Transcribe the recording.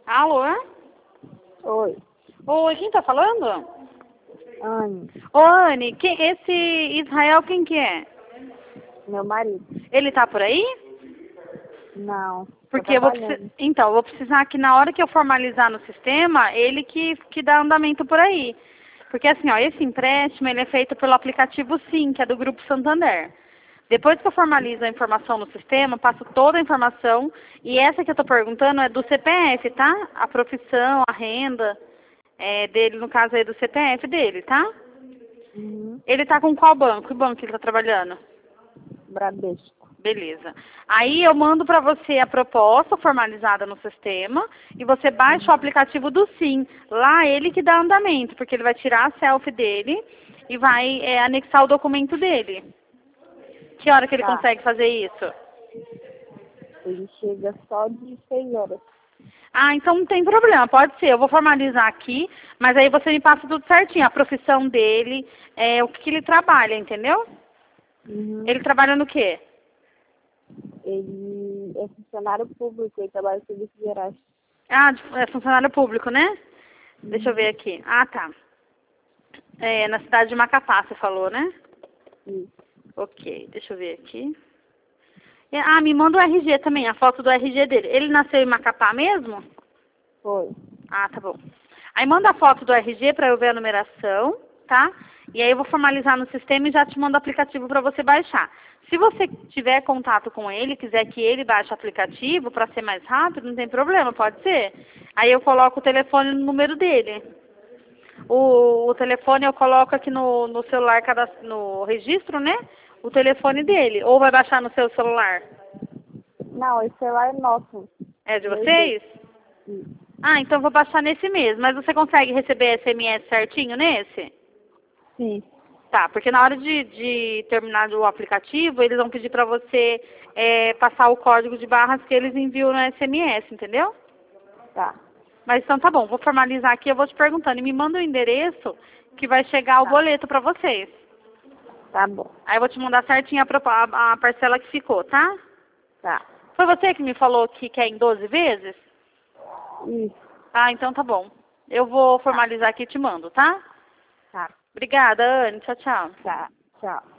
Alô? Oi, Oi, quem tá falando? Anne, Ô, Anne, esse Israel quem que é? meu marido. Ele tá por aí? Não, tô Porque eu vou trabalhando. Então, eu vou precisar que na hora que eu formalizar no sistema, ele que dá andamento por aí. Porque assim, ó, esse empréstimo ele é feito pelo aplicativo Sim, que é do Grupo Santander. Depois que eu formalizo a informação no sistema, passo toda a informação e essa que eu tô perguntando é do CPF, tá? A profissão, a renda dele, no caso aí do CPF dele, tá? Uhum. Ele tá com qual banco? Que banco ele tá trabalhando? Bradesco. Beleza. Aí eu mando para você a proposta formalizada no sistema e você baixa o aplicativo do Sim. Lá ele que dá andamento, porque ele vai tirar a selfie dele e vai anexar o documento dele. Que hora que ele Tá, consegue fazer isso? ele chega só de 6 horas. Ah, então não tem problema, pode ser. Eu vou formalizar aqui, mas aí você me passa tudo certinho. A profissão dele, o que ele trabalha, entendeu? Uhum. Ele trabalha no quê? Ele é funcionário público e trabalha em serviços gerais. Ah, é funcionário público, né? Deixa eu ver Uhum. aqui. Ah, tá. É, na cidade de Macapá, você falou, né? Isso. Ok, deixa eu ver aqui. Ah, me manda o RG também, a foto do RG dele. Ele nasceu em Macapá mesmo? Foi. Ah, tá bom. Aí manda a foto do RG para eu ver a numeração, tá? E aí eu vou formalizar no sistema e já te mando o aplicativo para você baixar. Se você tiver contato com ele, quiser que ele baixe o aplicativo para ser mais rápido, não tem problema, pode ser. Aí eu coloco o telefone no número dele. O telefone eu coloco aqui no celular, no registro, né? O telefone dele. Ou vai baixar no seu celular? Não, esse celular é nosso. É de Meu e dele. vocês? Isso. Ah, então eu vou baixar nesse mesmo. Mas você consegue receber SMS certinho nesse? Sim. Tá, porque na hora de terminar o aplicativo, eles vão pedir pra você passar o código de barras que eles enviam no SMS, entendeu? Tá. Mas então tá bom, vou formalizar aqui, eu vou te perguntando. E me manda o endereço que vai chegar o Tá. boleto pra vocês. Tá bom. Aí eu vou te mandar certinho a parcela que ficou, tá? Tá. Foi você que me falou que quer em 12 vezes? Isso. Ah, então tá bom. Eu vou Tá. formalizar aqui e te mando, tá? Tá. Obrigada, Anne. Tchau, tchau. Tá. Tchau.